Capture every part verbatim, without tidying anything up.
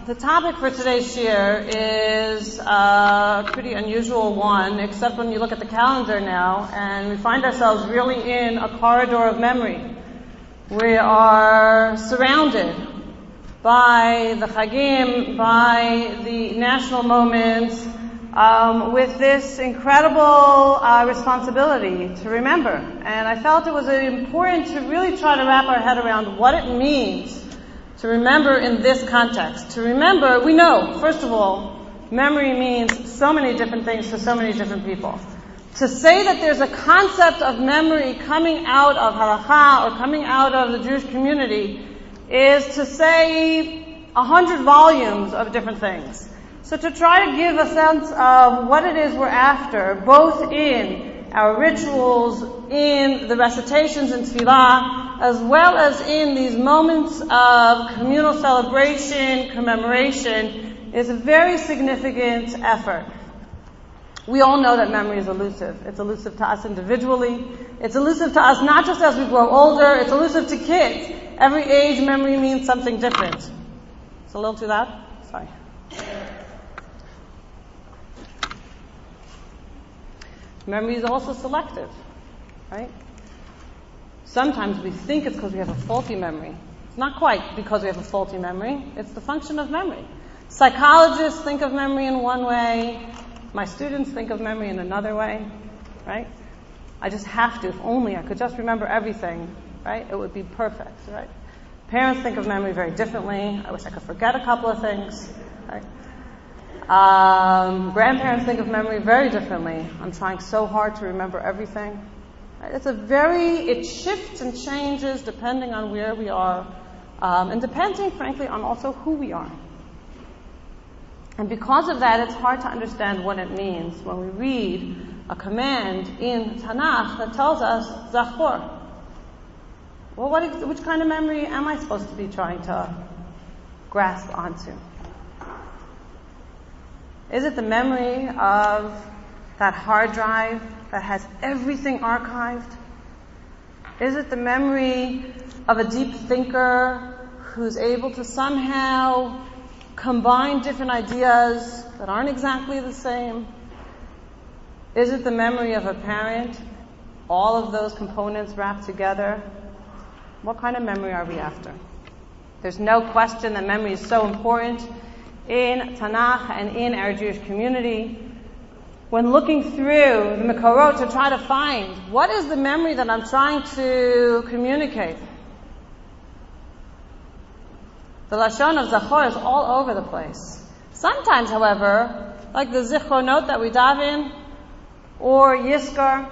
the topic for today's shir is a pretty unusual one, except when you look at the calendar now, and we find ourselves really in a corridor of memory. We are surrounded by the Chagim, by the national moments, um, with this incredible uh, responsibility to remember. And I felt it was important to really try to wrap our head around what it means to remember in this context. To remember, we know, first of all, memory means so many different things to so many different people. To say that there's a concept of memory coming out of halakha or coming out of the Jewish community is to say a hundred volumes of different things. So to try to give a sense of what it is we're after, both in our rituals, in the recitations in tefillah, as well as in these moments of communal celebration, commemoration, is a very significant effort. We all know that memory is elusive. It's elusive to us individually. It's elusive to us not just as we grow older, it's elusive to kids. Every age, memory means something different. It's a little too loud? Sorry. Memory is also selective, right? Sometimes we think it's because we have a faulty memory. It's not quite because we have a faulty memory. It's the function of memory. Psychologists think of memory in one way. My students think of memory in another way, right? I just have to. If only I could just remember everything, right? It would be perfect, right? Parents think of memory very differently. I wish I could forget a couple of things, right? Um, grandparents think of memory very differently. I'm trying so hard to remember everything. It's a very, it shifts and changes depending on where we are, um, and depending, frankly, on also who we are. And because of that, it's hard to understand what it means when we read a command in Tanakh that tells us, Zachor. Well, what is, which kind of memory am I supposed to be trying to grasp onto? Is it the memory of that hard drive that has everything archived? Is it the memory of a deep thinker who's able to somehow combine different ideas that aren't exactly the same? Is it the memory of a parent? All of those components wrapped together? What kind of memory are we after? There's no question that memory is so important in Tanakh and in our Jewish community. When looking through the Mekorot to try to find what is the memory that I'm trying to communicate, the Lashon of Zachor is all over the place. Sometimes, however, like the Zichronot that we daven, or Yizkor,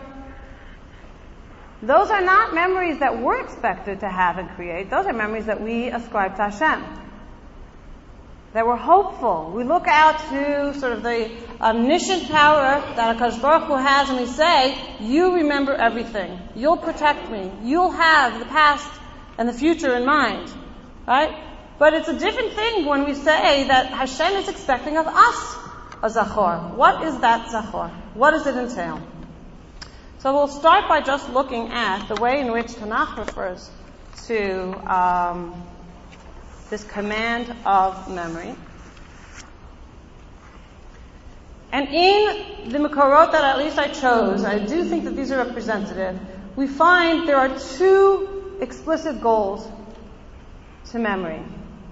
those are not memories that we're expected to have and create. Those are memories that we ascribe to Hashem. That we're hopeful. We look out to sort of the omniscient power that HaKadosh Baruch Hu has, and we say, you remember everything. You'll protect me. You'll have the past and the future in mind. Right? But it's a different thing when we say that Hashem is expecting of us a Zachor. What is that Zachor? What does it entail? So we'll start by just looking at the way in which Tanakh refers to um, this command of memory. And in the Mekorot that at least I chose, I do think that these are representative, we find there are two explicit goals to memory.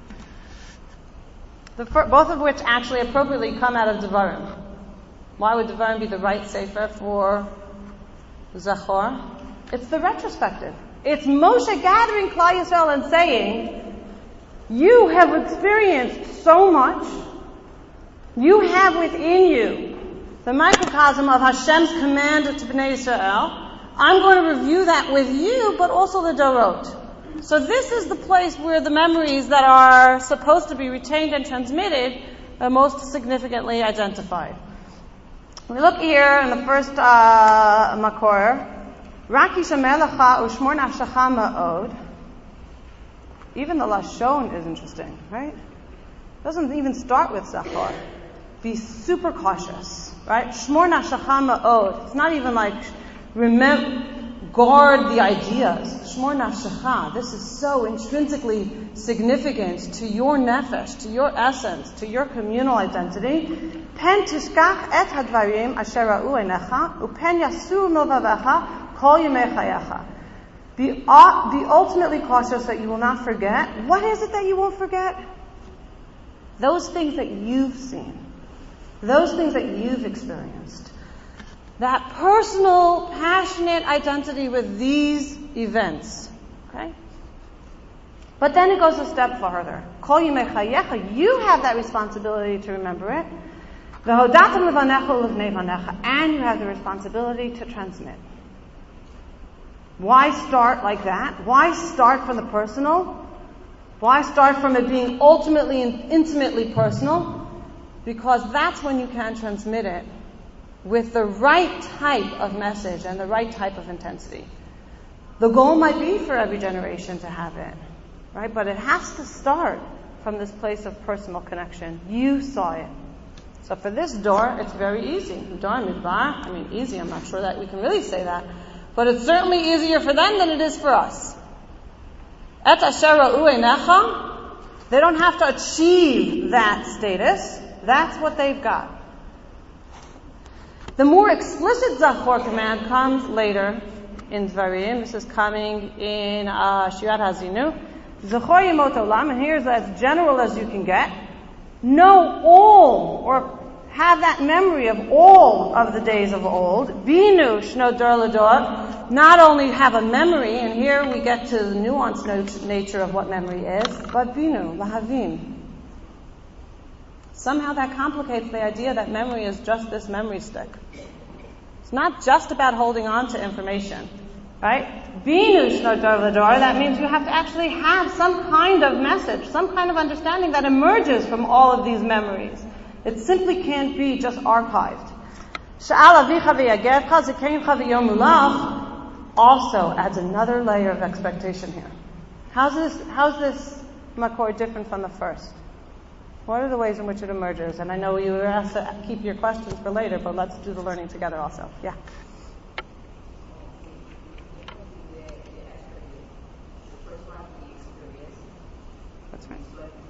The fir- both of which actually appropriately come out of Devarim. Why would Devarim be the right sefer for Zachor? It's the retrospective. It's Moshe gathering Klal Yisrael and saying, you have experienced so much. You have within you the microcosm of Hashem's command to Bnei Yisrael. I'm going to review that with you, but also the Dorot. So this is the place where the memories that are supposed to be retained and transmitted are most significantly identified. We look here in the first uh, Makor, Rak yishamer lecha u'shmor nafshecha ma'od. Even the Lashon is interesting, right? It doesn't even start with Zachor. Be super cautious, right? Shmor nafshecha ma'od. It's not even like remember. guard the ideas. Shmor nafshecha. This is so intrinsically significant to your nefesh, to your essence, to your communal identity. Pen tishkach et hadvarim asher ra'u einecha, upen yasur milvavecha kol yemei chayecha. Be, uh, be ultimately cautious that you will not forget. What is it that you won't forget? Those things that you've seen. Those things that you've experienced. That personal, passionate identity with these events. Okay? But then it goes a step further. Kol yemei chayecha, you have that responsibility to remember it. V'hodatam levanecha ulevnei vanecha, and you have the responsibility to transmit. Why start like that? Why start from the personal? Why start from it being ultimately and intimately personal? Because that's when you can transmit it with the right type of message and the right type of intensity. The goal might be for every generation to have it, right? But it has to start from this place of personal connection. You saw it. So for this door, it's very easy. Door midbar, I mean easy, I'm not sure that we can really say that. But it's certainly easier for them than it is for us. Et asher ra'u einecha, they don't have to achieve that status. That's what they've got. The more explicit Zachor command comes later in Dvarim. This is coming in uh, Shirat Hazinu. Zachor yemot olam, and here's as general as you can get. Know all, or have that memory of all of the days of old. Binu shno dor lador. Not only have a memory, and here we get to the nuanced nature of what memory is, but binu, lahavim. Somehow that complicates the idea that memory is just this memory stick. It's not just about holding on to information, right? Binu shno dor lador, that means you have to actually have some kind of message, some kind of understanding that emerges from all of these memories. It simply can't be just archived. Sha'al avicha v'yagercha zikeincha v'yom ulach also adds another layer of expectation here. How's this, how's this makor different from the first? What are the ways in which it emerges? And I know you were asked to keep your questions for later, but let's do the learning together also. Yeah. That's right.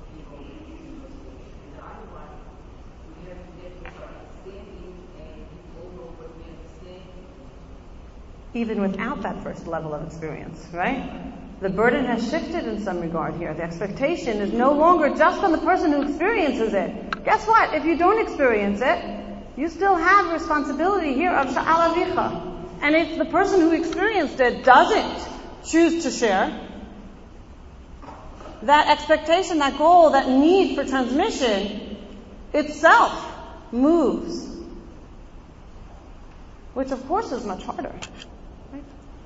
Even without that first level of experience, right? The burden has shifted in some regard here. The expectation is no longer just on the person who experiences it. Guess what? If you don't experience it, you still have responsibility here of sha'al avicha. And if the person who experienced it doesn't choose to share, that expectation, that goal, that need for transmission itself moves. Which of course is much harder. Right?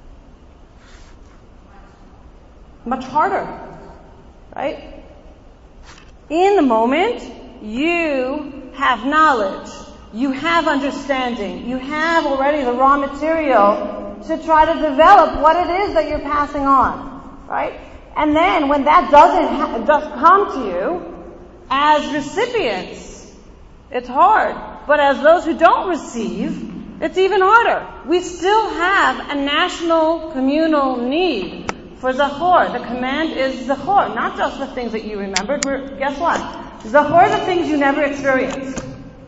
Much harder. Right? In the moment, you have knowledge. You have understanding. You have already the raw material to try to develop what it is that you're passing on. Right? And then when that doesn't ha- just come to you, as recipients, it's hard. But as those who don't receive, it's even harder. We still have a national, communal need for Zachor. The command is Zachor, not just the things that you remembered. We're, guess what? Zachor the things you never experienced.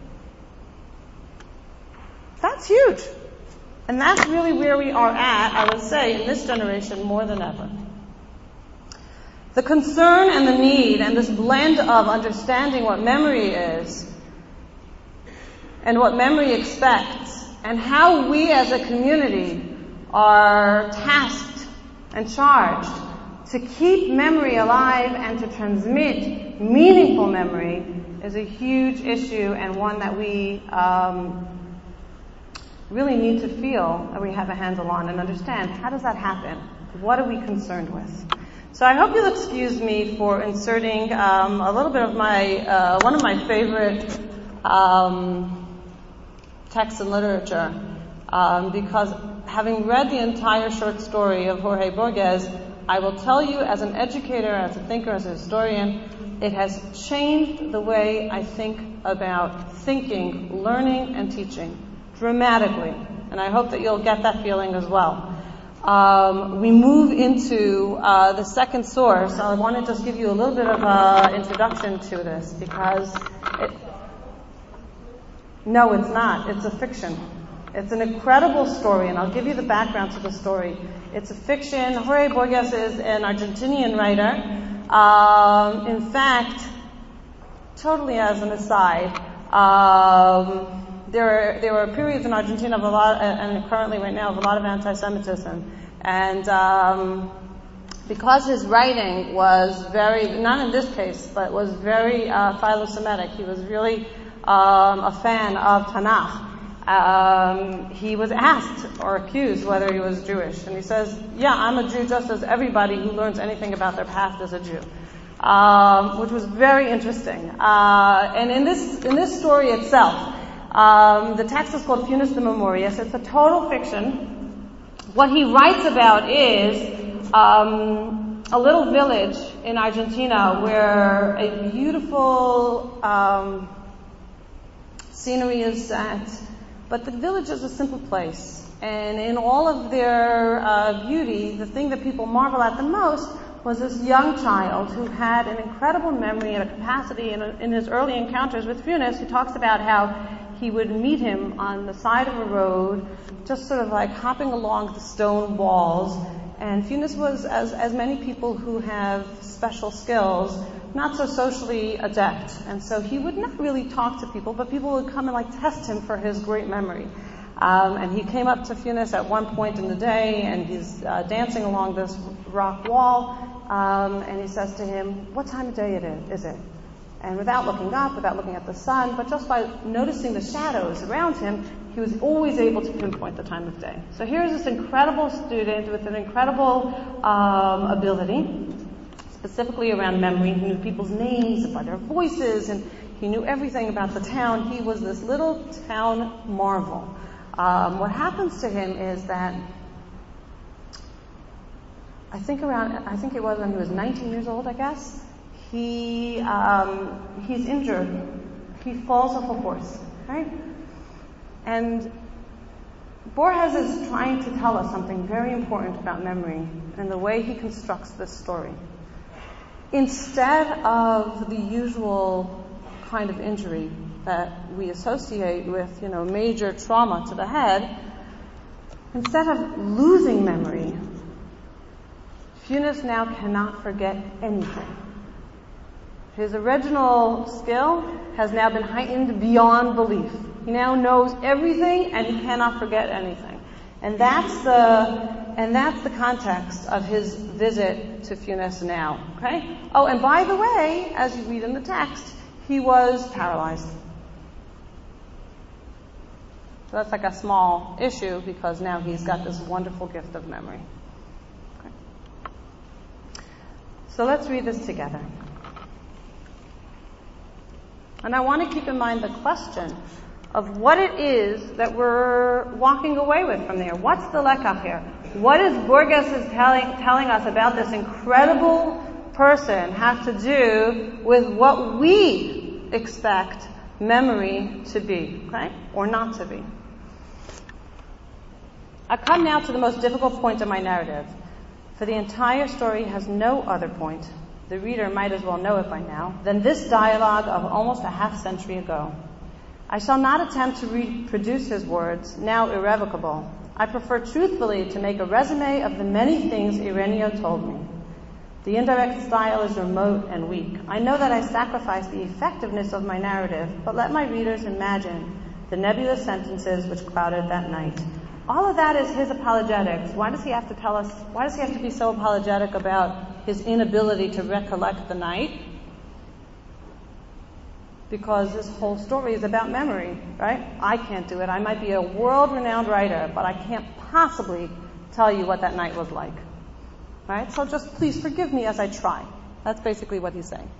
That's huge. And that's really where we are at, I would say, in this generation more than ever. The concern and the need and this blend of understanding what memory is and what memory expects and how we as a community are tasked and charged to keep memory alive and to transmit meaningful memory is a huge issue and one that we um, really need to feel that we have a handle on and understand. How does that happen? What are we concerned with? So I hope you'll excuse me for inserting um, a little bit of my, uh, one of my favorite um, texts and literature, um, because having read the entire short story of Jorge Borges, I will tell you as an educator, as a thinker, as a historian, it has changed the way I think about thinking, learning, and teaching dramatically. And I hope that you'll get that feeling as well. um, we move into uh, the second source. I want to just give you a little bit of an introduction to this because it, no, it's not. It's a fiction. It's an incredible story, and I'll give you the background to the story. It's a fiction. Jorge Borges is an Argentinian writer. Um, in fact, totally as an aside, um, there are, there were periods in Argentina of a lot, and currently right now, of a lot of anti-Semitism. And um, because his writing was very, not in this case, but was very uh, philo-Semitic, he was really um, a fan of Tanakh. Um, he was asked or accused whether he was Jewish, and he says, "Yeah, I'm a Jew, just as everybody who learns anything about their past is a Jew," um, which was very interesting. Uh, and in this in this story itself, um, the text is called Funes de Memorias. It's a total fiction. What he writes about is um, a little village in Argentina where a beautiful um, scenery is set. But the village is a simple place, and in all of their uh, beauty, the thing that people marvel at the most was this young child who had an incredible memory and a capacity. In, in his early encounters with Funes, he talks about how he would meet him on the side of a road, just sort of like hopping along the stone walls. And Funes was, as, as many people who have special skills, not so socially adept. And so he would not really talk to people, but people would come and like test him for his great memory. Um, and he came up to Funes at one point in the day, and he's uh, dancing along this rock wall, um, and he says to him, "What time of day it is, is it?" And without looking up, without looking at the sun, but just by noticing the shadows around him, he was always able to pinpoint the time of day. So here's this incredible student with an incredible um, ability, specifically around memory. He knew people's names by their voices, and he knew everything about the town. He was this little town marvel. Um, what happens to him is that I think around, I think it was when he was nineteen years old, I guess, he um, he's injured. He falls off a horse, right? And Borges is trying to tell us something very important about memory and the way he constructs this story. Instead of the usual kind of injury that we associate with, you know, major trauma to the head, instead of losing memory, Funes now cannot forget anything. His original skill has now been heightened beyond belief. He now knows everything and he cannot forget anything. And that's the and that's the context of his visit to Funes now. Okay? Oh, and by the way, as you read in the text, he was paralyzed. So that's like a small issue because now he's got this wonderful gift of memory. Okay. So let's read this together. And I want to keep in mind the question of what it is that we're walking away with from there. What's the lekach here? What is Borges is telling, telling us about this incredible person have to do with what we expect memory to be, okay? Or not to be. I come now to the most difficult point of my narrative, for the entire story has no other point, the reader might as well know it by now, than this dialogue of almost a half century ago. I shall not attempt to reproduce his words, now irrevocable. I prefer truthfully to make a resume of the many things Ireneo told me. The indirect style is remote and weak. I know that I sacrifice the effectiveness of my narrative, but let my readers imagine the nebulous sentences which clouded that night. All of that is his apologetics. Why does he have to tell us, why does he have to be so apologetic about his inability to recollect the night? Because this whole story is about memory, right? I can't do it. I might be a world-renowned writer, but I can't possibly tell you what that night was like. Right? So just please forgive me as I try. That's basically what he's saying.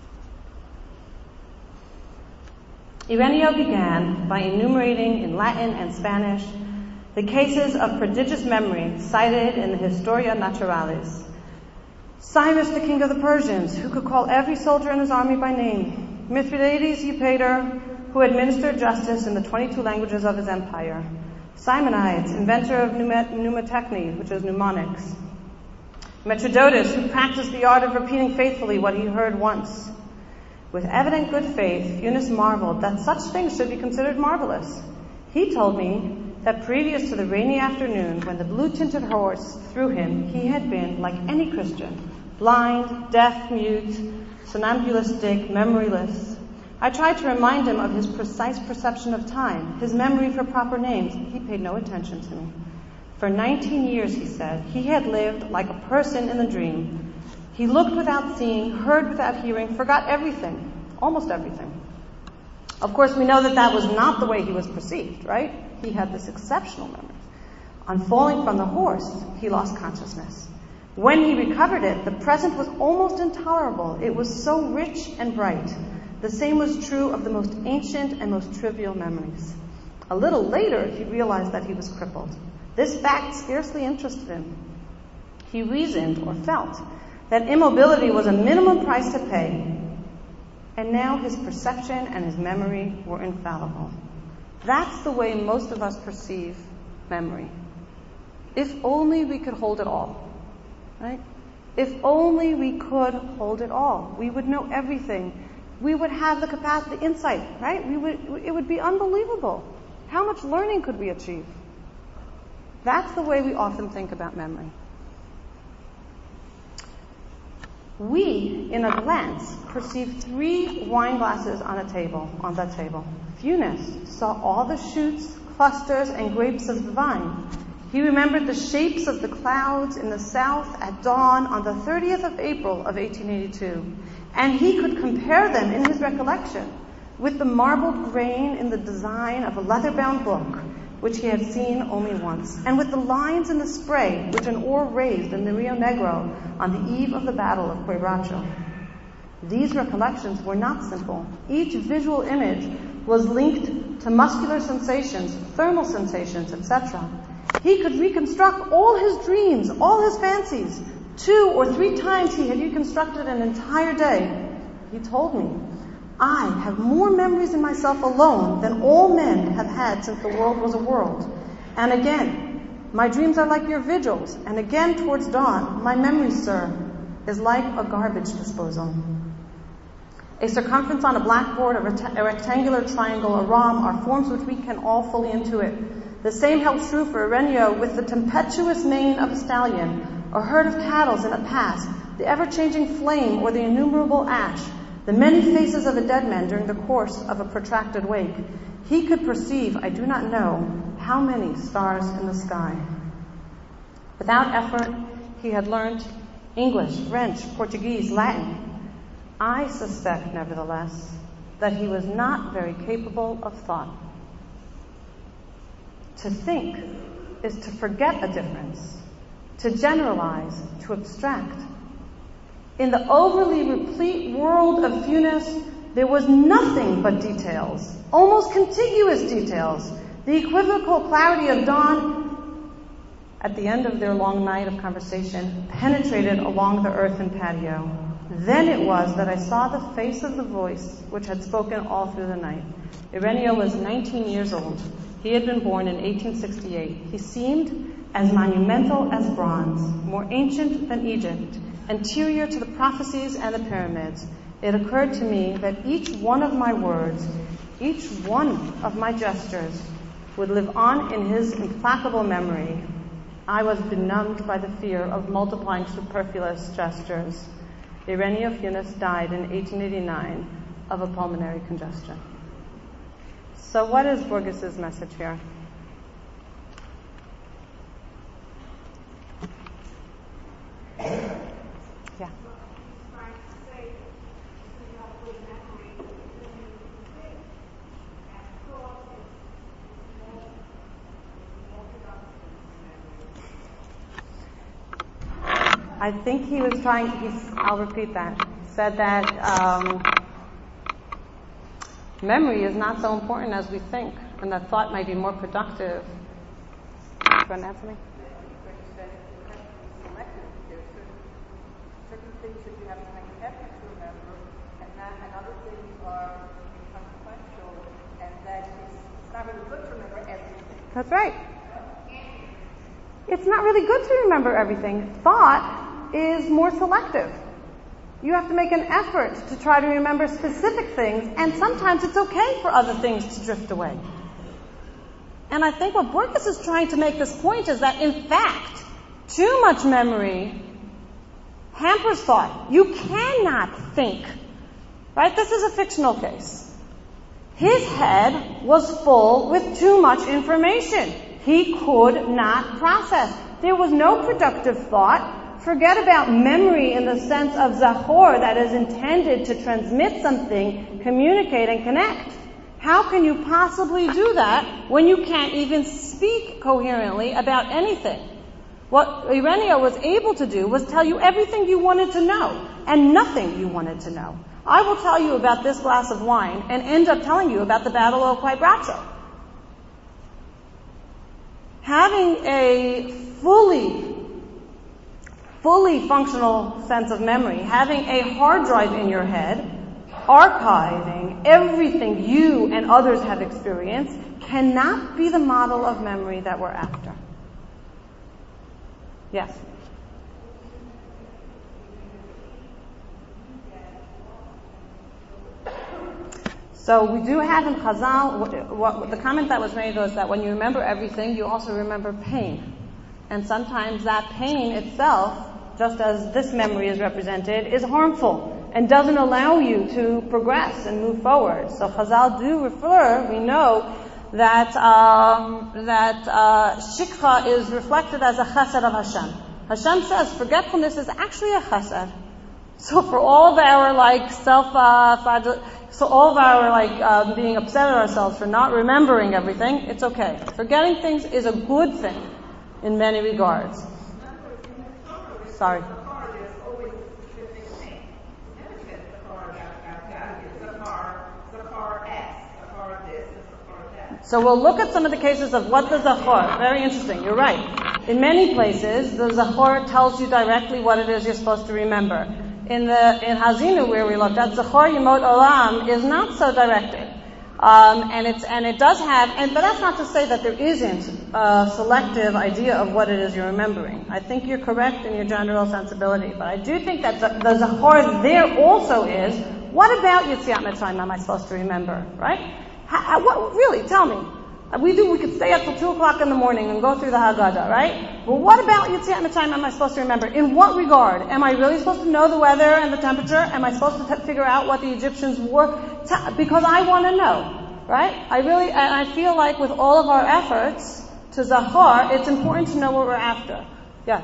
Ireneo began by enumerating in Latin and Spanish the cases of prodigious memory cited in the Historia Naturalis. Cyrus, the king of the Persians, who could call every soldier in his army by name. Mithridates Eupator, who administered justice in the twenty-two languages of his empire. Simonides, inventor of mnemotechny, which is mnemonics. Metrodotus, who practiced the art of repeating faithfully what he heard once. With evident good faith, Funes marveled that such things should be considered marvelous. He told me that previous to the rainy afternoon, when the blue-tinted horse threw him, he had been, like any Christian, blind, deaf, mute, somnambulistic, memoryless. I tried to remind him of his precise perception of time, his memory for proper names. He paid no attention to me. For nineteen years, he said, he had lived like a person in the dream. He looked without seeing, heard without hearing, forgot everything, almost everything. Of course, we know that that was not the way he was perceived, right? He had this exceptional memory. On falling from the horse, he lost consciousness. When he recovered it, the present was almost intolerable. It was so rich and bright. The same was true of the most ancient and most trivial memories. A little later, he realized that he was crippled. This fact scarcely interested him. He reasoned or felt that immobility was a minimum price to pay, and now his perception and his memory were infallible. That's the way most of us perceive memory. If only we could hold it all, right? If only we could hold it all, we would know everything. We would have the capacity, the insight, right? We would, it would be unbelievable. How much learning could we achieve? That's the way we often think about memory. We, in a glance, perceive three wine glasses on a table, on that table. Funes saw all the shoots, clusters, and grapes of the vine. He remembered the shapes of the clouds in the south at dawn on the thirtieth of April of eighteen eighty-two. And he could compare them in his recollection with the marbled grain in the design of a leather-bound book, which he had seen only once, and with the lines in the spray which an oar raised in the Rio Negro on the eve of the Battle of Quebracho. These recollections were not simple. Each visual image was linked to muscular sensations, thermal sensations, et cetera. He could reconstruct all his dreams, all his fancies. Two or three times he had reconstructed an entire day. He told me, I have more memories in myself alone than all men have had since the world was a world. And again, my dreams are like your vigils. And again, towards dawn, my memory, sir, is like a garbage disposal. A circumference on a blackboard, a, rect- a rectangular triangle, a rhomb are forms which we can all fully intuit. The same held true for Ireneo with the tempestuous mane of a stallion, a herd of cattle in a pass, the ever-changing flame or the innumerable ash, the many faces of a dead man during the course of a protracted wake. He could perceive, I do not know, how many stars in the sky. Without effort, he had learned English, French, Portuguese, Latin. I suspect, nevertheless, that he was not very capable of thought. To think is to forget a difference, to generalize, to abstract. In the overly replete world of Funes, there was nothing but details, almost contiguous details. The equivocal clarity of dawn at the end of their long night of conversation penetrated along the earthen patio. Then it was that I saw the face of the voice which had spoken all through the night. Ireneo was nineteen years old. He had been born in eighteen sixty-eight. He seemed as monumental as bronze, more ancient than Egypt, anterior to the prophecies and the pyramids. It occurred to me that each one of my words, each one of my gestures, would live on in his implacable memory. I was benumbed by the fear of multiplying superfluous gestures. Ireneo Funes died in eighteen eighty-nine of a pulmonary congestion. So what is Borges's message here? Yeah. I think he was trying, he's, I'll repeat that, said that um, memory is not so important as we think, and that thought might be more productive. Do you want to answer me? Certain things that you have to make an effort to remember, and, that, and other things are inconsequential, and that it's, it's not really good to remember everything. That's right. It's not really good to remember everything. Thought is more selective. You have to make an effort to try to remember specific things, and sometimes it's okay for other things to drift away. And I think what Borges is trying to make this point is that, in fact, too much memory hampers thought. You cannot think. Right? This is a fictional case. His head was full with too much information. He could not process. There was no productive thought. Forget about memory in the sense of zachor, that is intended to transmit something, communicate, and connect. How can you possibly do that when you can't even speak coherently about anything? What Ireneo was able to do was tell you everything you wanted to know, and nothing you wanted to know. I will tell you about this glass of wine and end up telling you about the Battle of Quebracho. Having a fully fully functional sense of memory, having a hard drive in your head, archiving everything you and others have experienced, cannot be the model of memory that we're after. Yes? So we do have in Chazal, what, what, the comment that was made was that when you remember everything, you also remember pain. And sometimes that pain itself, just as this memory is represented, is harmful and doesn't allow you to progress and move forward. So Chazal do refer, we know, that um, that uh, shikha is reflected as a chesed of Hashem. Hashem says forgetfulness is actually a chesed. So for all of our like self, uh, so all of our like uh, being upset at ourselves for not remembering everything, it's okay. Forgetting things is a good thing in many regards. Sorry. So we'll look at some of the cases of what the Zachor. Very interesting. You're right. In many places, the Zachor tells you directly what it is you're supposed to remember. In the in Hazinu, where we looked at, Zachor Yemot Olam is not so directed, um, and it's and it does have. And but that's not to say that there isn't a selective idea of what it is you're remembering. I think you're correct in your general sensibility, but I do think that the, the Zachor there also is. What about Yetziat Mitzrayim am I supposed to remember? Right? How, what, really, tell me. We do. We could stay up till two o'clock in the morning and go through the Haggadah, right? Well, what about Yetziat Mitzrayim am I supposed to remember? In what regard? Am I really supposed to know the weather and the temperature? Am I supposed to t- figure out what the Egyptians wore? T- because I want to know, right? I really, and I feel like with all of our efforts to Zachor, it's important to know what we're after. Yes.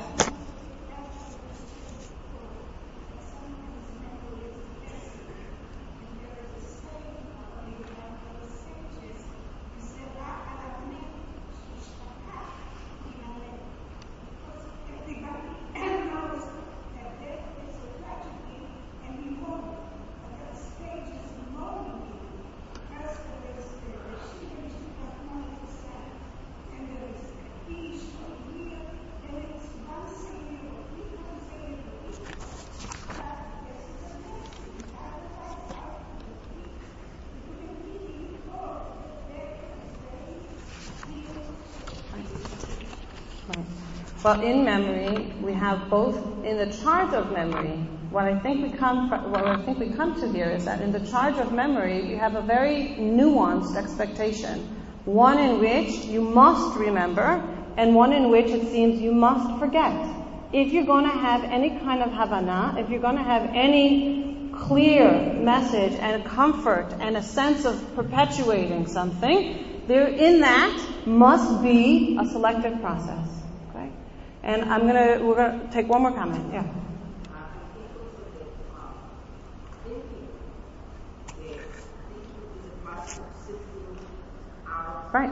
Well, in memory, we have both in the charge of memory. What I think we come, what I think we come to here is that in the charge of memory, we have a very nuanced expectation. One in which you must remember, and one in which it seems you must forget. If you're going to have any kind of havana, if you're going to have any clear message and comfort and a sense of perpetuating something, there in that must be a selective process. And I'm gonna, we're gonna take one more comment. Yeah. Right.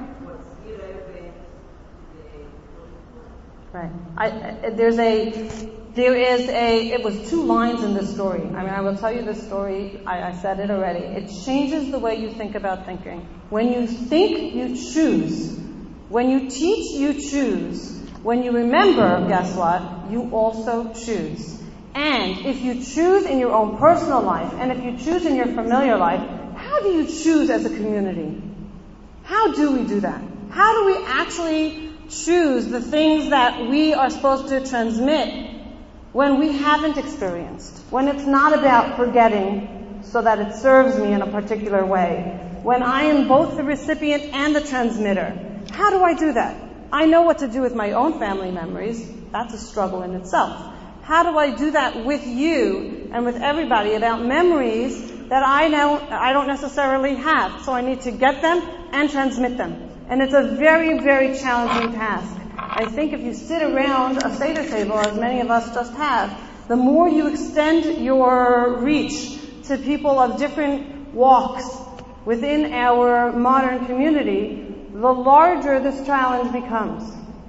Right. I, I, there's a, there is a, it was two lines in this story. I mean, I will tell you this story, I, I said it already. It changes the way you think about thinking. When you think, you choose. When you teach, you choose. When you remember, guess what? You also choose. And if you choose in your own personal life, and if you choose in your familiar life, how do you choose as a community? How do we do that? How do we actually choose the things that we are supposed to transmit when we haven't experienced? When it's not about forgetting so that it serves me in a particular way. When I am both the recipient and the transmitter. How do I do that? I know what to do with my own family memories. That's a struggle in itself. How do I do that with you and with everybody about memories that I know I don't necessarily have? So I need to get them and transmit them. And it's a very, very challenging task. I think if you sit around a Seder table, as many of us just have, the more you extend your reach to people of different walks within our modern community, the larger this challenge becomes.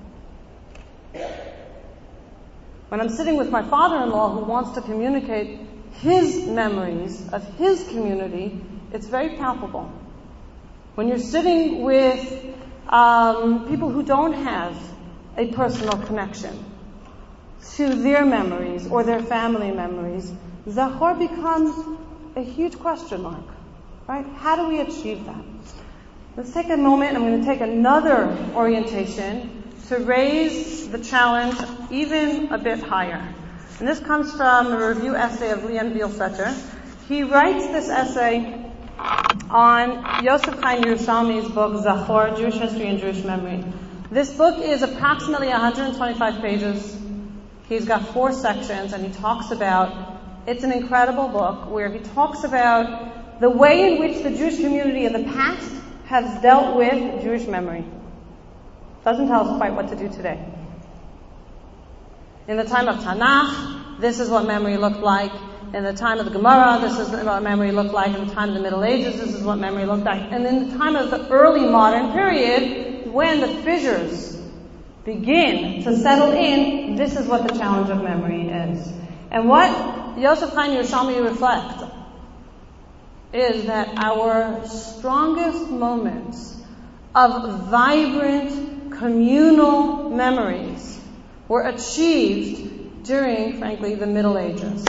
When I'm sitting with my father-in-law who wants to communicate his memories of his community, it's very palpable. When you're sitting with um, people who don't have a personal connection to their memories or their family memories, Zachor becomes a huge question mark, right? How do we achieve that? Let's take a moment. I'm going to take another orientation to raise the challenge even a bit higher. And this comes from a review essay of Leon Bielsetzer. He writes this essay on Yosef Chaim Yerushalmi's book, Zachor, Jewish History and Jewish Memory. This book is approximately one hundred twenty-five pages. He's got four sections, and he talks about, it's an incredible book where he talks about the way in which the Jewish community in the past has dealt with Jewish memory. Doesn't tell us quite what to do today. In the time of Tanakh, this is what memory looked like. In the time of the Gemara, this is what memory looked like. In the time of the Middle Ages, this is what memory looked like. And in the time of the early modern period, when the fissures begin to settle in, this is what the challenge of memory is. And what Yosef Chaim Yerushalmi reflects is that our strongest moments of vibrant communal memories were achieved during, frankly, the Middle Ages.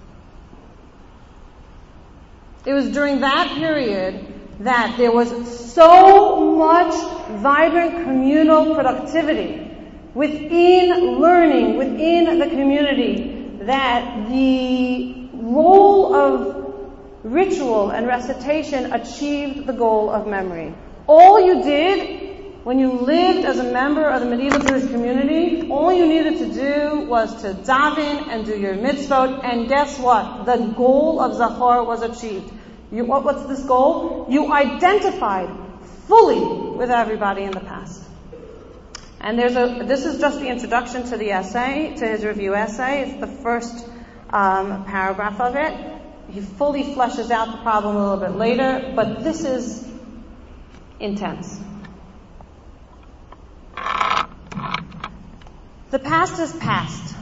It was during that period that there was so much vibrant communal productivity within learning, within the community, that the role of ritual and recitation achieved the goal of memory. All you did when you lived as a member of the medieval Jewish community, all you needed to do was to daven and do your mitzvot, and guess what? The goal of Zachor was achieved. You, what, what's this goal? You identified fully with everybody in the past. And there's a, this is just the introduction to the essay, to his review essay. It's the first um, paragraph of it. He fully fleshes out the problem a little bit later, but this is intense. The past is past.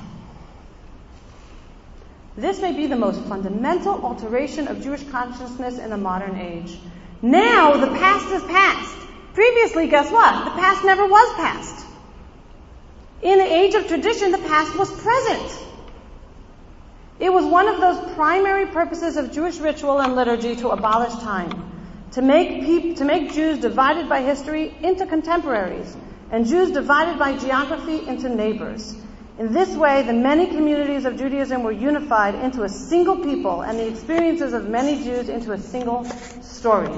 This may be the most fundamental alteration of Jewish consciousness in the modern age. Now the past is past. Previously, guess what? The past never was past. In the age of tradition, the past was present. It was one of those primary purposes of Jewish ritual and liturgy to abolish time, to make peop- to make Jews divided by history into contemporaries, and Jews divided by geography into neighbors. In this way, the many communities of Judaism were unified into a single people, and the experiences of many Jews into a single story.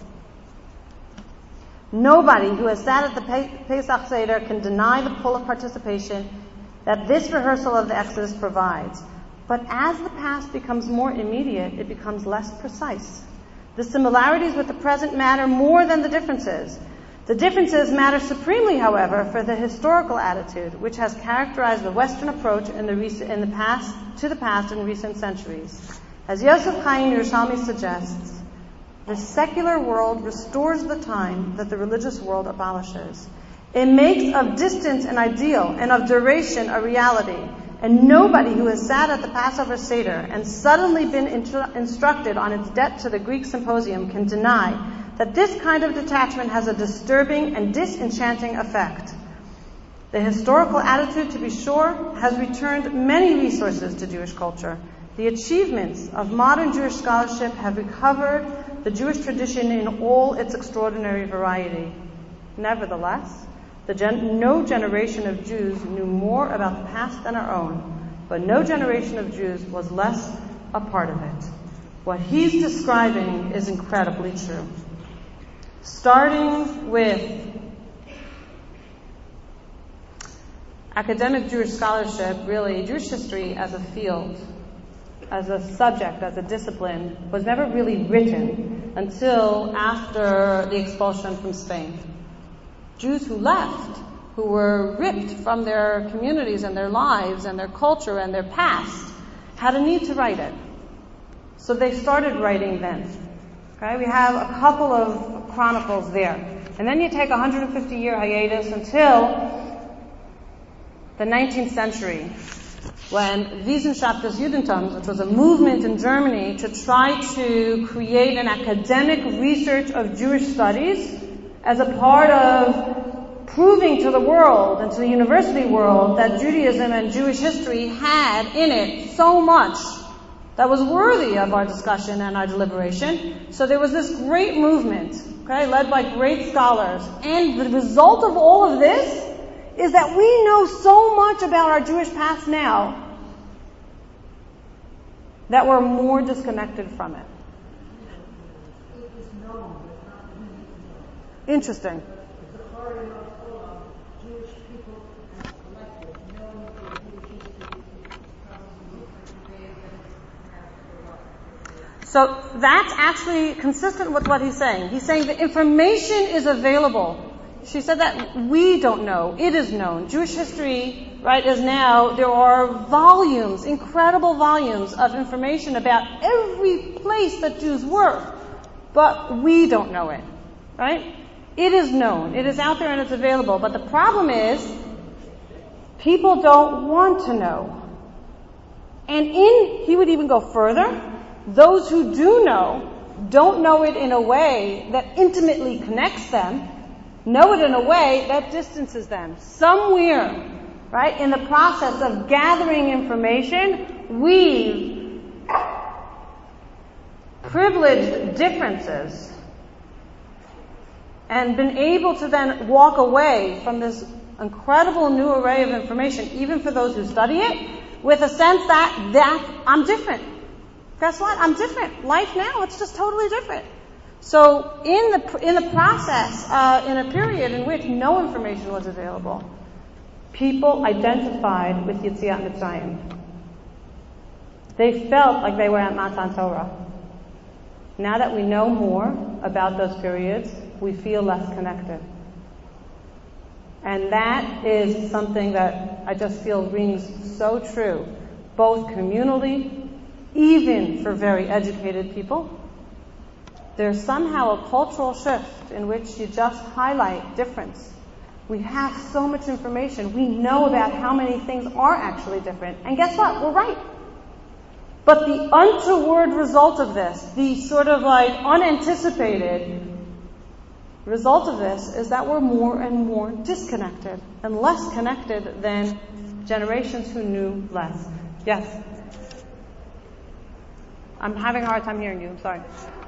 Nobody who has sat at the Pesach Seder can deny the pull of participation that this rehearsal of the Exodus provides. But as the past becomes more immediate, it becomes less precise. The similarities with the present matter more than the differences. The differences matter supremely, however, for the historical attitude, which has characterized the Western approach in the, rec- in the past, to the past in recent centuries. As Yosef Chaim Yerushalmi suggests, the secular world restores the time that the religious world abolishes. It makes of distance an ideal and of duration a reality. And nobody who has sat at the Passover Seder and suddenly been intru- instructed on its debt to the Greek symposium can deny that this kind of detachment has a disturbing and disenchanting effect. The historical attitude, to be sure, has returned many resources to Jewish culture. The achievements of modern Jewish scholarship have recovered the Jewish tradition in all its extraordinary variety. Nevertheless, the gen- no generation of Jews knew more about the past than our own, but no generation of Jews was less a part of it. What he's describing is incredibly true. Starting with academic Jewish scholarship, really, Jewish history as a field, as a subject, as a discipline, was never really written until after the expulsion from Spain. Jews who left, who were ripped from their communities and their lives and their culture and their past, had a need to write it. So they started writing then. Okay, we have a couple of chronicles there. And then you take a one hundred fifty year hiatus until the nineteenth century, when Wissenschaft des Judentums, which was a movement in Germany to try to create an academic research of Jewish studies as a part of proving to the world and to the university world that Judaism and Jewish history had in it so much that was worthy of our discussion and our deliberation. So there was this great movement, okay, led by great scholars. And the result of all of this is that we know so much about our Jewish past now that we're more disconnected from it. Interesting. So that's actually consistent with what he's saying. He's saying the information is available. She said that we don't know. It is known. Jewish history, right, is now, there are volumes, incredible volumes of information about every place that Jews were. But we don't know it, right? It is known. It is out there and it's available. But the problem is, people don't want to know. And in, he would even go further, those who do know, don't know it in a way that intimately connects them, know it in a way that distances them. Somewhere, right, in the process of gathering information, we've privileged differences and been able to then walk away from this incredible new array of information, even for those who study it, with a sense that, that I'm different. Guess what? I'm different. Life now, it's just totally different. So in the in the process, uh, in a period in which no information was available, people identified with Yetziat Mitzrayim. They felt like they were at Matan Torah. Now that we know more about those periods, we feel less connected. And that is something that I just feel rings so true, both communally, even for very educated people. There's somehow a cultural shift in which you just highlight difference. We have so much information. We know about how many things are actually different. And guess what? We're right. But the untoward result of this, the sort of like unanticipated result of this, is that we're more and more disconnected and less connected than generations who knew less. Yes? I'm having a hard time hearing you. I'm sorry.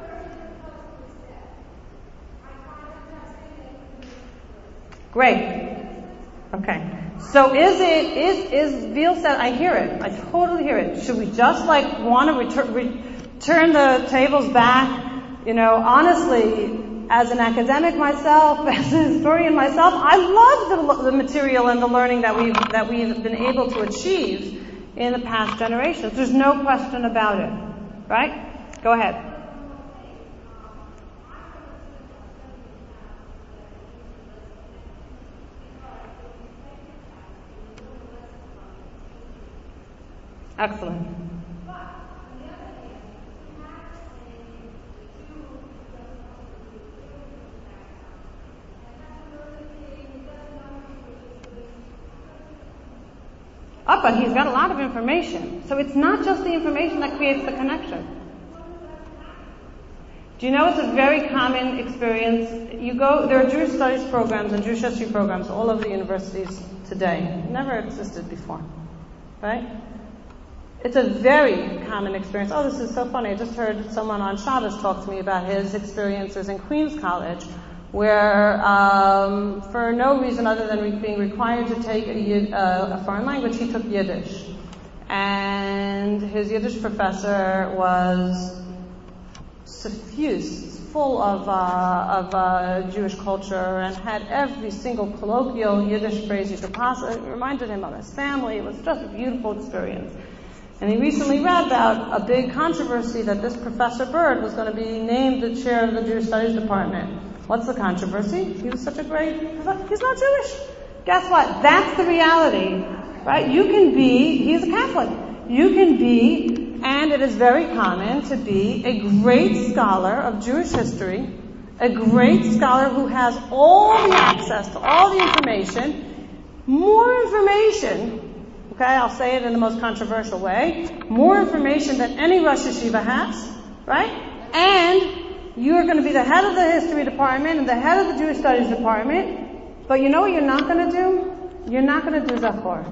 Great. Okay. So is it, is, is Veal said, I hear it. I totally hear it. Should we just like want to return, return the tables back? You know, honestly, as an academic myself, as a historian myself, I love the, the material and the learning that we've, that we've been able to achieve in the past generations. There's no question about it. Right? Go ahead. Excellent. Oh, but he's got a lot of information. So it's not just the information that creates the connection. Do you know it's a very common experience? You go, there are Jewish studies programs and Jewish history programs all over the universities today. Never existed before. Right? It's a very common experience. Oh, this is so funny. I just heard someone on Shabbos talk to me about his experiences in Queens College, where um, for no reason other than being required to take a, uh, a foreign language, he took Yiddish. And his Yiddish professor was suffused, full of, uh, of uh, Jewish culture, and had every single colloquial Yiddish phrase you could possibly. It reminded him of his family. It was just a beautiful experience. And he recently read about a big controversy that this Professor Bird was going to be named the chair of the Jewish Studies Department. What's the controversy? He was such a great, he's not Jewish. Guess what? That's the reality, right? You can be, he's a Catholic. You can be, and it is very common to be, a great scholar of Jewish history, a great scholar who has all the access to all the information, more information, okay, I'll say it in the most controversial way, more information than any Rosh Yeshiva has, right? And you're going to be the head of the history department and the head of the Jewish studies department, but you know what you're not going to do? You're not going to do Zachor.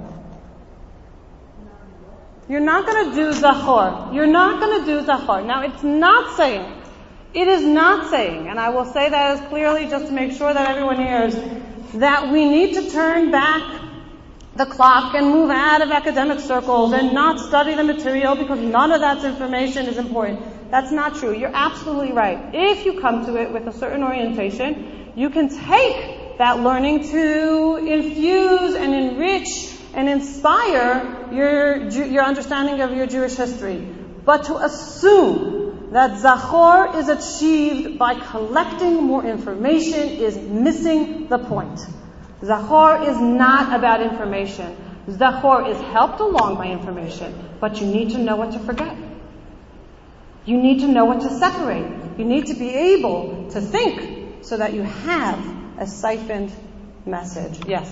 You're not going to do Zachor. You're not going to do Zachor. Now, it's not saying, it is not saying, and I will say that as clearly just to make sure that everyone hears, that we need to turn back the clock and move out of academic circles and not study the material because none of that information is important. That's not true. You're absolutely right. If you come to it with a certain orientation, you can take that learning to infuse and enrich and inspire your your understanding of your Jewish history. But to assume that Zachor is achieved by collecting more information is missing the point. Zachor is not about information. Zachor is helped along by information, but you need to know what to forget. You need to know what to separate. You need to be able to think so that you have a siphoned message. Yes?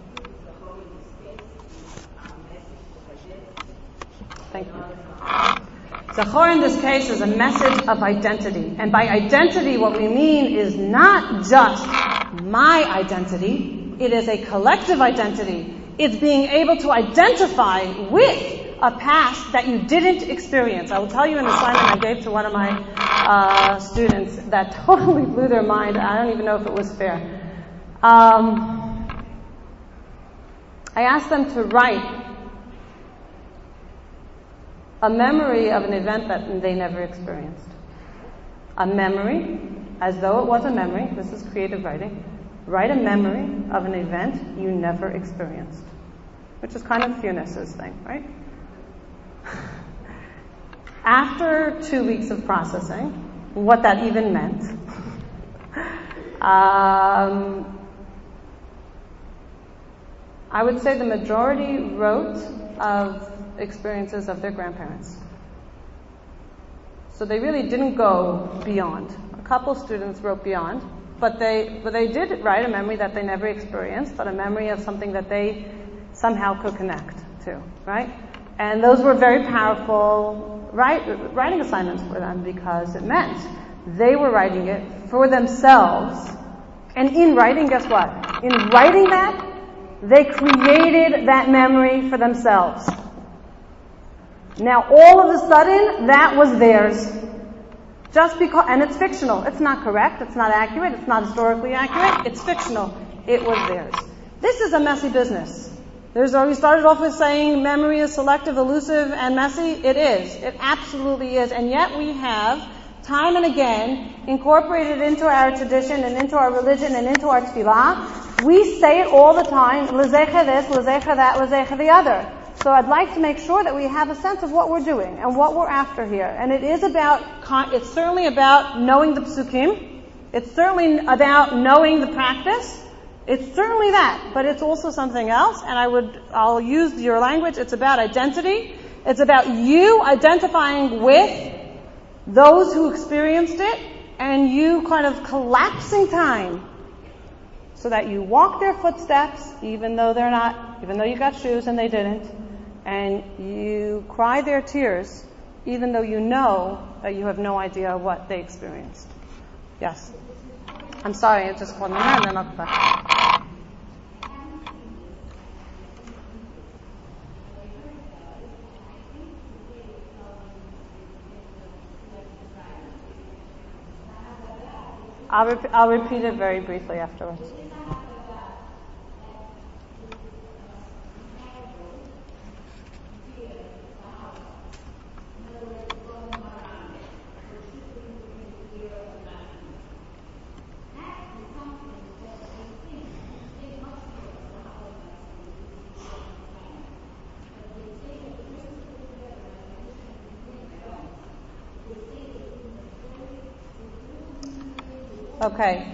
Thank you. Zachor in this case is a message of identity. And by identity, what we mean is not just my identity. It is a collective identity. It's being able to identify with a past that you didn't experience. I will tell you an assignment I gave to one of my uh, students that totally blew their mind. I don't even know if it was fair. Um, I asked them to write a memory of an event that they never experienced. A memory, as though it was a memory. This is creative writing. Write a memory of an event you never experienced, which is kind of Funes's thing, right? After two weeks of processing, what that even meant, um, I would say the majority wrote of experiences of their grandparents. So they really didn't go beyond. A couple students wrote beyond, but they but they did write a memory that they never experienced, but a memory of something that they somehow could connect to, right? And those were very powerful write, writing assignments for them because it meant they were writing it for themselves. And in writing, guess what? In writing that, they created that memory for themselves. Now, all of a sudden, that was theirs. Just because, and it's fictional. It's not correct. It's not accurate. It's not historically accurate. It's fictional. It was theirs. This is a messy business. There's, we started off with saying memory is selective, elusive, and messy. It is. It absolutely is. And yet we have, time and again, incorporated into our tradition and into our religion and into our tefillah. We say it all the time, lezecha this, lezecha that, lezecha the other. So I'd like to make sure that we have a sense of what we're doing and what we're after here. And it is about, it's certainly about knowing the psukim. It's certainly about knowing the practice. It's certainly that, but it's also something else, and I would, I'll use your language. It's about identity. It's about you identifying with those who experienced it, and you kind of collapsing time so that you walk their footsteps, even though they're not, even though you got shoes and they didn't, and you cry their tears, even though you know that you have no idea what they experienced. Yes. I'm sorry, I just one minute and then I'll come back. I'll, rep- I'll repeat it very briefly afterwards. Okay.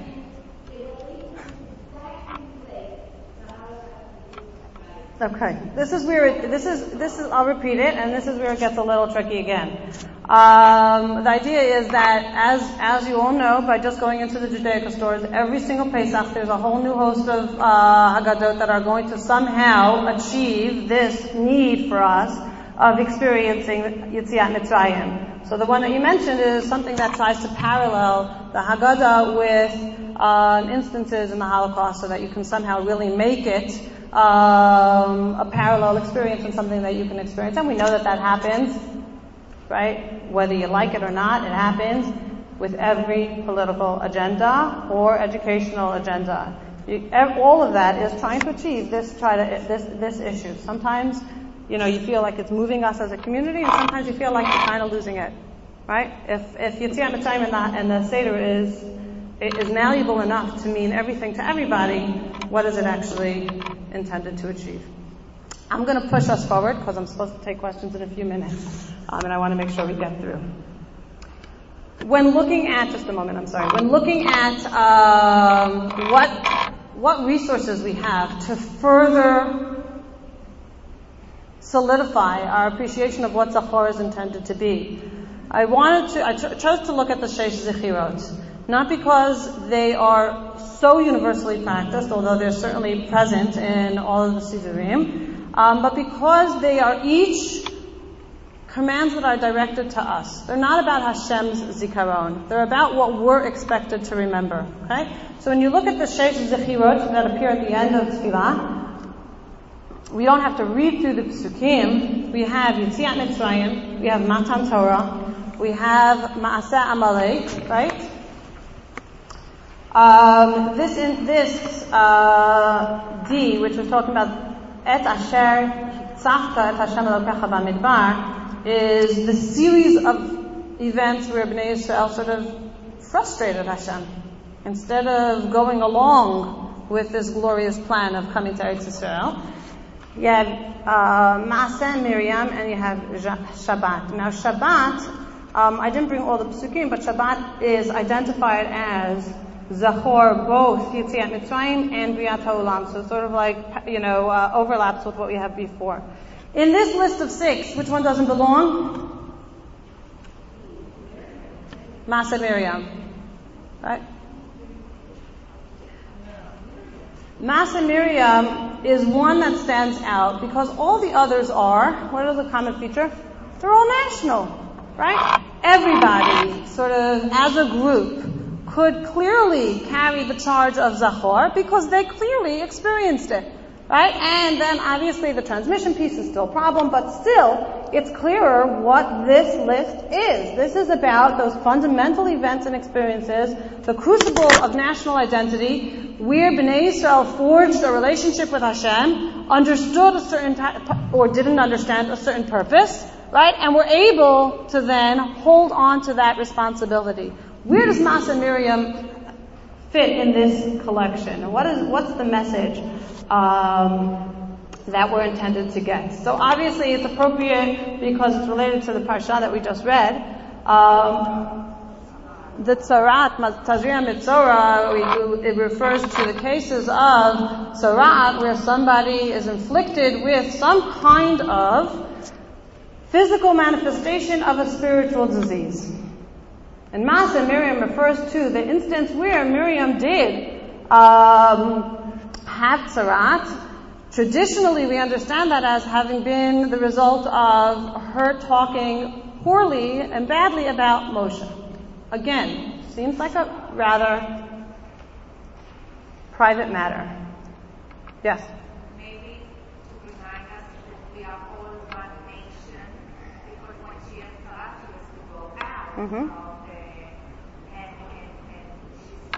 Okay. This is where it, this is this is I'll repeat it, and this is where it gets a little tricky again. Um, the idea is that as as you all know, by just going into the Judaica stores, every single Pesach there's a whole new host of uh, Haggadot that are going to somehow achieve this need for us of experiencing Yetziat Mitzrayim. So the one that you mentioned is something that tries to parallel the Haggadah with um, instances in the Holocaust, so that you can somehow really make it um, a parallel experience and something that you can experience. And we know that that happens, right? Whether you like it or not, it happens with every political agenda or educational agenda. You, all of that is trying to achieve this, try to this this issue. Sometimes, you know, you feel like it's moving us as a community, and sometimes you feel like you're kind of losing it, right? If if Yetziat Mitzrayim and the, and the Seder is is malleable enough to mean everything to everybody, what is it actually intended to achieve? I'm going to push us forward because I'm supposed to take questions in a few minutes, um, and I want to make sure we get through. When looking at, just a moment, I'm sorry. When looking at um, what what resources we have to further solidify our appreciation of what Zachor is intended to be, I wanted to, I ch- chose to look at the Sheish Zechirot, not because they are so universally practiced, although they're certainly present in all of the Sidurim, um, but because they are each commands that are directed to us. They're not about Hashem's Zikaron. They're about what we're expected to remember. Okay? So when you look at the Sheish Zechirot that appear at the end of Tefillah, we don't have to read through the Pesukim. We have Yetziat Mitzrayim, we have Matan Torah, we have Ma'aseh Amalek, right? Um, this in this uh, D, which was talking about Et Asher Tzachta Et Hashem Elokecha Bamidbar, is the series of events where Bnei Yisrael sort of frustrated Hashem. Instead of going along with this glorious plan of coming to Eretz Yisrael, you have uh, Maaseh Miriam and you have Shabbat. Now Shabbat, um, I didn't bring all the Pesukim, but Shabbat is identified as Zachor, both Yetziat Mitzrayim and Briat HaOlam. So sort of like, you know, uh, overlaps with what we have before. In this list of six, which one doesn't belong? Maaseh Miriam. Right? Maaseh Miriam is one that stands out because all the others are, what is the common feature? They're all national, right? Everybody, sort of as a group, could clearly carry the charge of Zachor because they clearly experienced it, right? And then obviously the transmission piece is still a problem, but still, it's clearer what this list is. This is about those fundamental events and experiences, the crucible of national identity, where Bnei Yisrael forged a relationship with Hashem, understood a certain type, or didn't understand a certain purpose, right? And were able to then hold on to that responsibility. Where does Maaseh Miriam fit in this collection? What is what's the message um, that we're intended to get? So obviously it's appropriate because it's related to the parsha that we just read. Um, the Tzarat, Tazria Mitzora, it refers to the cases of Tzarat where somebody is inflicted with some kind of physical manifestation of a spiritual disease. And Maaseh Miriam refers to the instance where Miriam did um, have Tzarat. Traditionally, we understand that as having been the result of her talking poorly and badly about Moshe. Again, seems like a rather private matter. Yes? Maybe to remind us that we are all one nation, because when she had Tzarat, she was to go out. Mm-hmm. And, and, and she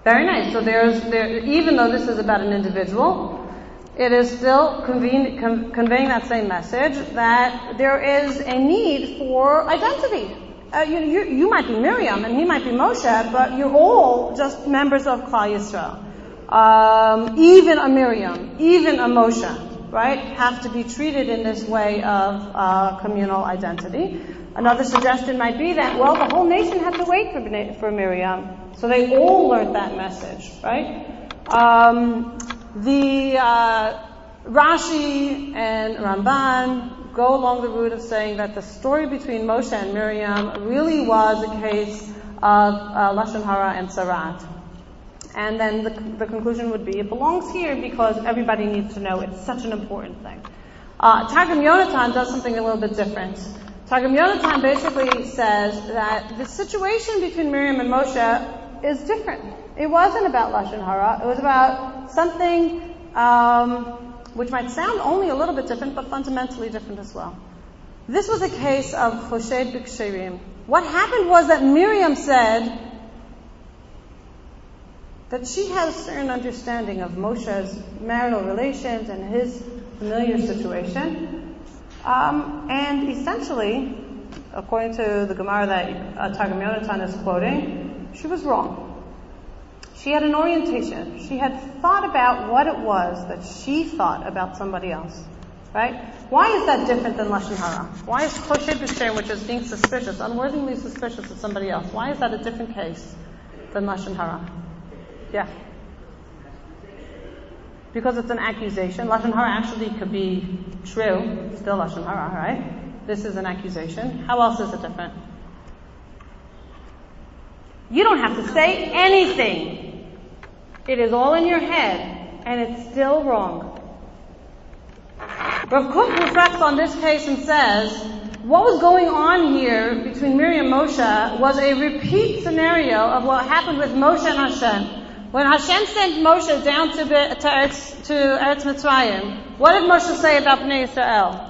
Very nice. So there's, there, even though this is about an individual, it is still conven- con- conveying that same message that there is a need for identity. Uh, you, you, you might be Miriam and he might be Moshe, but you're all just members of Klal Yisrael. Um, even a Miriam, even a Moshe, right, have to be treated in this way of uh, communal identity. Another suggestion might be that, well, the whole nation had to wait for, for Miriam, so they all learned that message, right? Um, the uh, Rashi and Ramban go along the route of saying that the story between Moshe and Miriam really was a case of uh, Lashon Hara and Sarat. And then the, the conclusion would be, it belongs here because everybody needs to know it's such an important thing. Uh, Targum Yonatan does something a little bit different. Targum Yonatan basically says that the situation between Miriam and Moshe is different. It wasn't about Lashon Hara. It was about something um, which might sound only a little bit different, but fundamentally different as well. This was a case of Choshed B'Ksherim. What happened was that Miriam said that she had a certain understanding of Moshe's marital relations and his familiar situation. Um, and essentially, according to the Gemara that uh, Targum Yonatan is quoting, she was wrong. She had an orientation. She had thought about what it was that she thought about somebody else. Right? Why is that different than Lashon Hara? Why is Choshed B'Ksherim, which is being suspicious, unworthily suspicious of somebody else, why is that a different case than Lashon Hara? Yeah. Because it's an accusation. Lashon Hara actually could be true. Still Lashon Hara, right? This is an accusation. How else is it different? You don't have to say anything. It is all in your head, and it's still wrong. Rav Kook reflects on this case and says, what was going on here between Miriam and Moshe was a repeat scenario of what happened with Moshe and Hashem. When Hashem sent Moshe down to, to, Eretz, to Eretz Mitzrayim, what did Moshe say about Bnei Yisrael?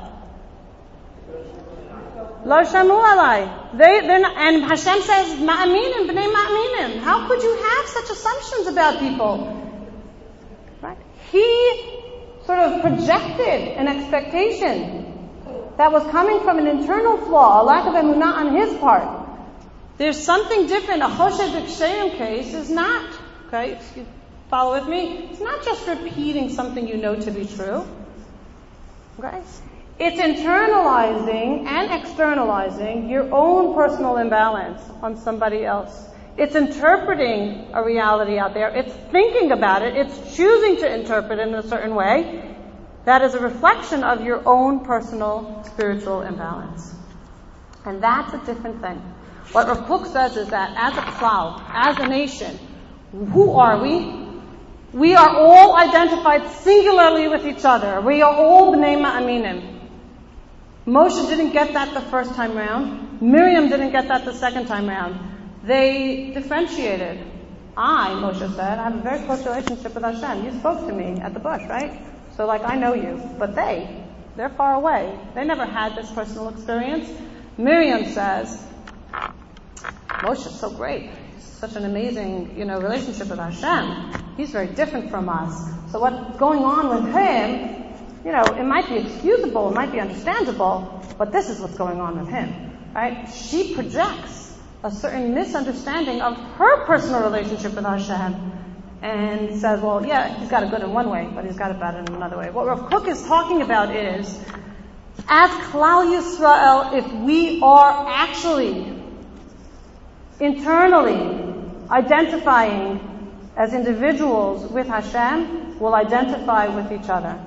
Lo shamu alai. They, they're not, and Hashem says, ma'aminim, b'nei ma'aminim. How could you have such assumptions about people? Right? He sort of projected an expectation that was coming from an internal flaw, a lack of emunah on his part. There's something different. A Choshed B'Ksherim case is not, okay, if you follow with me, it's not just repeating something you know to be true. Okay? It's internalizing and externalizing your own personal imbalance on somebody else. It's interpreting a reality out there. It's thinking about it. It's choosing to interpret it in a certain way. That is a reflection of your own personal spiritual imbalance. And that's a different thing. What Rav Kook says is that as a klal, as a nation, who are we? We are all identified singularly with each other. We are all b'nei ma'aminim. Moshe didn't get that the first time round. Miriam didn't get that the second time round. They differentiated. I, Moshe said, I have a very close relationship with Hashem. You spoke to me at the bush, right? So like I know you. But they, they're far away. They never had this personal experience. Miriam says, Moshe is so great. Such an amazing, you know, relationship with Hashem. He's very different from us. So what's going on with him, you know, it might be excusable, it might be understandable, but this is what's going on with him, right? She projects a certain misunderstanding of her personal relationship with Hashem and says, well, yeah, he's got it good in one way, but he's got it bad in another way. What Rav Kook is talking about is, as Klal Yisrael, if we are actually internally identifying as individuals with Hashem, we'll identify with each other.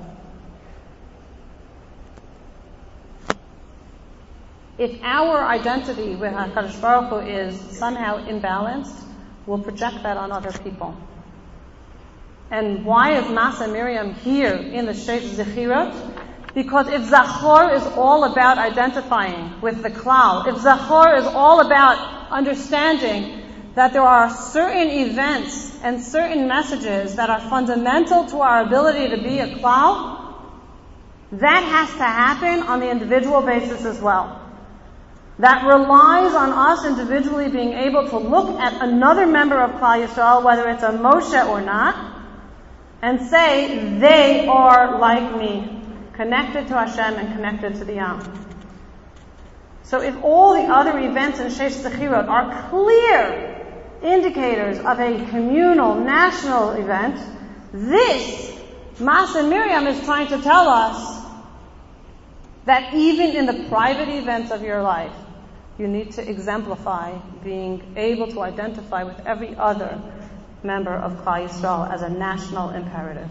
If our identity with HaKadosh Baruch Hu is somehow imbalanced, we'll project that on other people. And why is Masa Miriam here in the Sheikh Zechirot? Because if Zachor is all about identifying with the Klal, if Zachor is all about understanding that there are certain events and certain messages that are fundamental to our ability to be a Klal, that has to happen on the individual basis as well. that relies on us individually being able to look at another member of Klal Yisrael, whether it's a Moshe or not, and say, they are like me, connected to Hashem and connected to the Yam. So if all the other events in Sheish Zechirot are clear indicators of a communal, national event, this, Maaseh Miriam is trying to tell us that even in the private events of your life, you need to exemplify being able to identify with every other member of Klal Yisrael as a national imperative.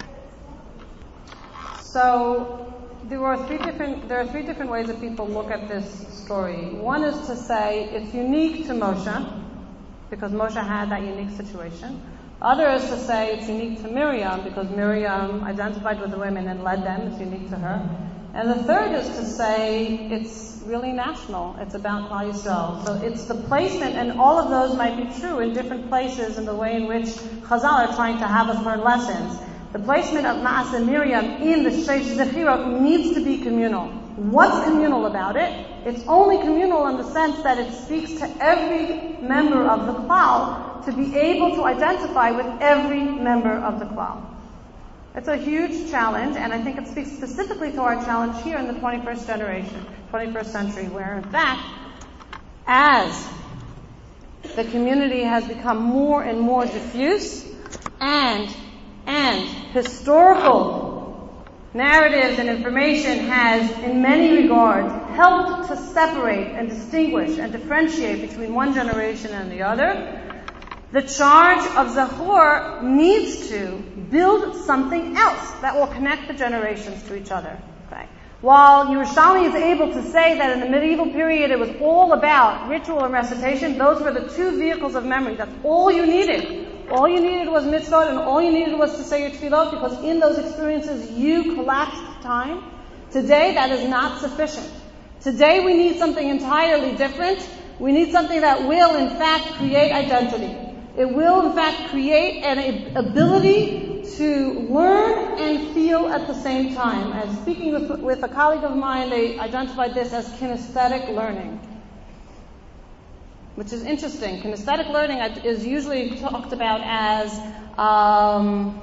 So there are three different there are three different ways that people look at this story. One is to say it's unique to Moshe because Moshe had that unique situation. Other is to say it's unique to Miriam because Miriam identified with the women and led them. It's unique to her. And the third is to say it's really national. It's about Klal Yisrael. So it's the placement, and all of those might be true in different places in the way in which Chazal are trying to have us learn lessons. The placement of Maaseh Miriam in the Sheish Zechirot needs to be communal. What's communal about it? It's only communal in the sense that it speaks to every member of the Klal to be able to identify with every member of the Klal. It's a huge challenge, and I think it speaks specifically to our challenge here in the twenty-first generation, twenty-first century, where in fact, as the community has become more and more diffuse, and and historical narratives and information has, in many regards, helped to separate and distinguish and differentiate between one generation and the other, the charge of Zachor needs to build something else that will connect the generations to each other. Okay? While Yerushalmi is able to say that in the medieval period it was all about ritual and recitation, those were the two vehicles of memory. That's all you needed. All you needed was mitzvot, and all you needed was to say your tefillot, because in those experiences you collapsed time. Today that is not sufficient. Today we need something entirely different. We need something that will in fact create identity. It will, in fact, create an ability to learn and feel at the same time. As speaking with, with a colleague of mine, they identified this as kinesthetic learning, which is interesting. Kinesthetic learning is usually talked about as um,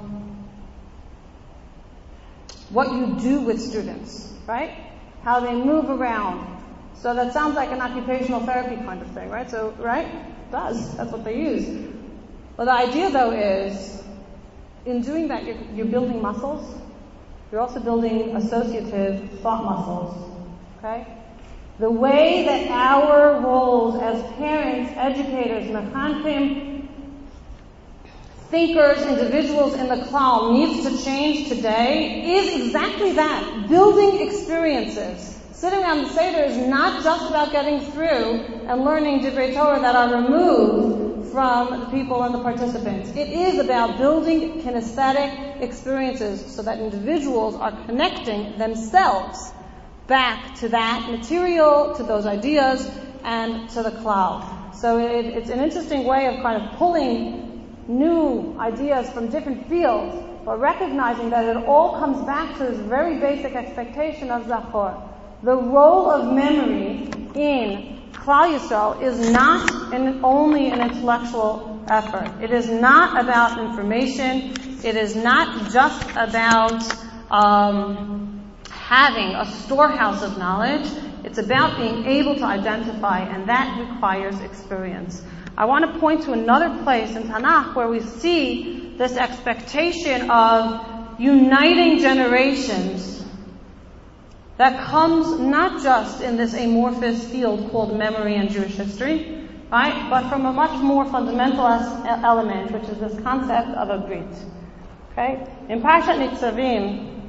what you do with students, right? How they move around. So that sounds like an occupational therapy kind of thing, right? So, right? It does. That's what they use. Well, the idea, though, is in doing that, you're, you're building muscles. You're also building associative thought muscles. Okay? The way that our roles as parents, educators, mechanchim, thinkers, individuals in the klal needs to change today is exactly that. Building experiences. Sitting around the Seder is not just about getting through and learning Divrei Torah that are removed from the people and the participants. It is about building kinesthetic experiences so that individuals are connecting themselves back to that material, to those ideas, and to the klal. So it, it's an interesting way of kind of pulling new ideas from different fields, but recognizing that it all comes back to this very basic expectation of Zachor. The role of memory in Klal Yisrael is not an, only an intellectual effort. It is not about information. It is not just about um, having a storehouse of knowledge. It's about being able to identify, and that requires experience. I want to point to another place in Tanakh where we see this expectation of uniting generations that comes not just in this amorphous field called memory and Jewish history, right, but from a much more fundamental element, which is this concept of a brit. Okay? In Parshat Nitzavim,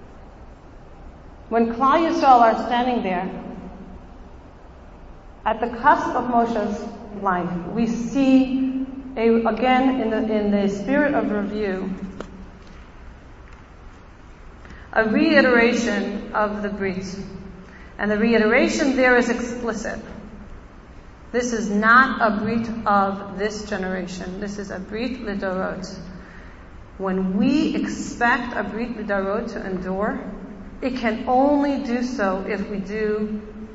when Klal Yisrael are standing there, at the cusp of Moshe's life, we see, a, again, in the, in the spirit of review, a reiteration of the Brit. And the reiteration there is explicit. This is not a Brit of this generation. This is a Brit Lidorot. When we expect a Brit Lidorot to endure, it can only do so if we do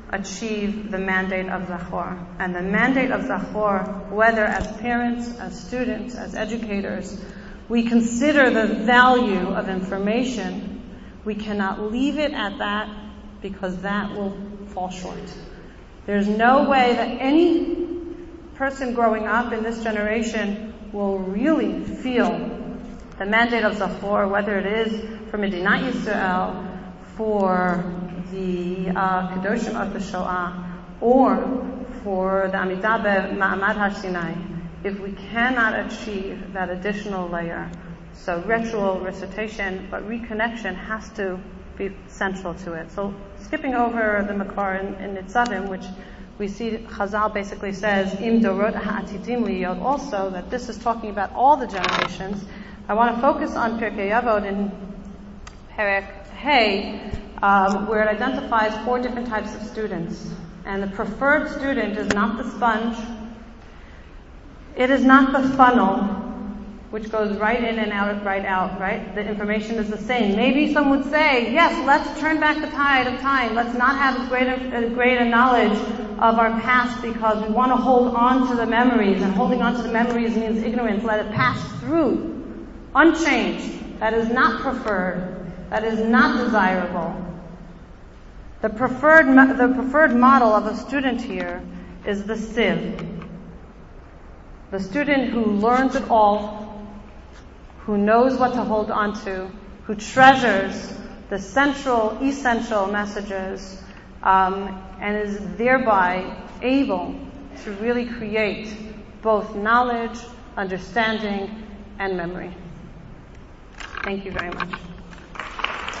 achieve the mandate of Zachor. And the mandate of Zachor, whether as parents, as students, as educators, we consider the value of information, we cannot leave it at that because that will fall short. There's no way that any person growing up in this generation will really feel the mandate of Zachor, whether it is for Medinat Yisrael, for the uh, Kedoshim of the Shoah, or for the Amidah Be'Ma'amad Har Sinai, if we cannot achieve that additional layer. So ritual, recitation, but reconnection has to be central to it. So skipping over the Makar in, in Nitzavim, which we see Chazal basically says, Im Dorot Ha'atidim Liyot, also that this is talking about all the generations. I want to focus on Pirkei Avot in Perek Hey, um, where it identifies four different types of students. And the preferred student is not the sponge. It is not the funnel, which goes right in and out, right out, right? The information is the same. Maybe some would say, yes, let's turn back the tide of time. Let's not have as great a, great a knowledge of our past because we want to hold on to the memories. And holding on to the memories means ignorance. Let it pass through, unchanged. That is not preferred. That is not desirable. The preferred, the preferred model of a student here is the sieve. The student who learns it all, who knows what to hold on to, who treasures the central, essential messages, um, and is thereby able to really create both knowledge, understanding, and memory. Thank you very much.